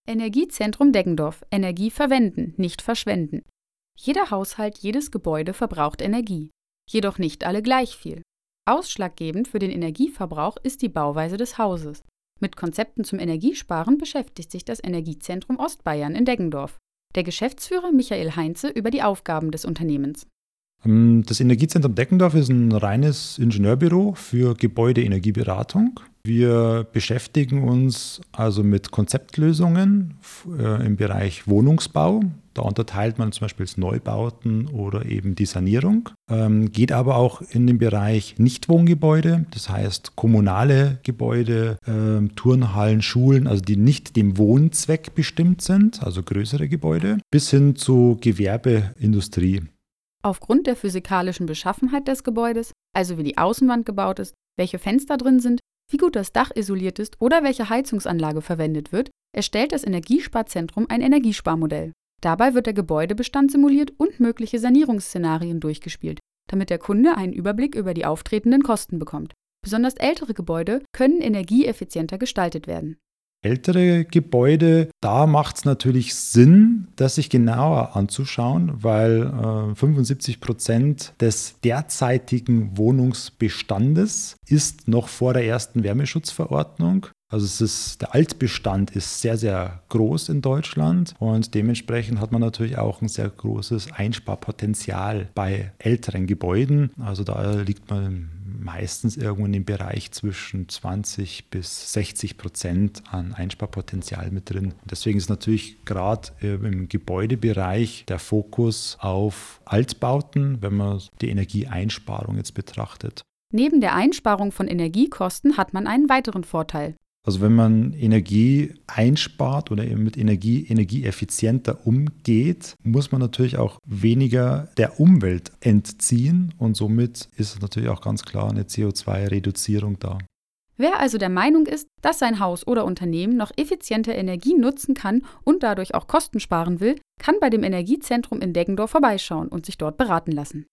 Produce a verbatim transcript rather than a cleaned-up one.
Energiezentrum Deggendorf. Energie verwenden, nicht verschwenden. Jeder Haushalt, jedes Gebäude verbraucht Energie. Jedoch nicht alle gleich viel. Ausschlaggebend für den Energieverbrauch ist die Bauweise des Hauses. Mit Konzepten zum Energiesparen beschäftigt sich das Energiezentrum Ostbayern in Deggendorf. Der Geschäftsführer Michael Heinze über die Aufgaben des Unternehmens. Das Energiezentrum Deggendorf ist ein reines Ingenieurbüro für Gebäudeenergieberatung. Wir beschäftigen uns also mit Konzeptlösungen äh, im Bereich Wohnungsbau. Da unterteilt man zum Beispiel Neubauten oder eben die Sanierung. Ähm, geht aber auch in den Bereich Nichtwohngebäude, das heißt kommunale Gebäude, äh, Turnhallen, Schulen, also die nicht dem Wohnzweck bestimmt sind, also größere Gebäude, bis hin zu Gewerbeindustrie. Aufgrund der physikalischen Beschaffenheit des Gebäudes, also wie die Außenwand gebaut ist, welche Fenster drin sind, wie gut das Dach isoliert ist oder welche Heizungsanlage verwendet wird, erstellt das Energiesparzentrum ein Energiesparmodell. Dabei wird der Gebäudebestand simuliert und mögliche Sanierungsszenarien durchgespielt, damit der Kunde einen Überblick über die auftretenden Kosten bekommt. Besonders ältere Gebäude können energieeffizienter gestaltet werden. Ältere Gebäude, da macht es natürlich Sinn, das sich genauer anzuschauen, weil äh, fünfundsiebzig Prozent des derzeitigen Wohnungsbestandes ist noch vor der ersten Wärmeschutzverordnung. Also es ist, der Altbestand ist sehr, sehr groß in Deutschland und dementsprechend hat man natürlich auch ein sehr großes Einsparpotenzial bei älteren Gebäuden. Also da liegt man meistens irgendwo in dem Bereich zwischen zwanzig bis sechzig Prozent an Einsparpotenzial mit drin. Deswegen ist natürlich gerade im Gebäudebereich der Fokus auf Altbauten, wenn man die Energieeinsparung jetzt betrachtet. Neben der Einsparung von Energiekosten hat man einen weiteren Vorteil. Also wenn man Energie einspart oder eben mit Energie energieeffizienter umgeht, muss man natürlich auch weniger der Umwelt entziehen und somit ist natürlich auch ganz klar eine C O zwei Reduzierung da. Wer also der Meinung ist, dass sein Haus oder Unternehmen noch effizienter Energie nutzen kann und dadurch auch Kosten sparen will, kann bei dem Energiezentrum in Deggendorf vorbeischauen und sich dort beraten lassen.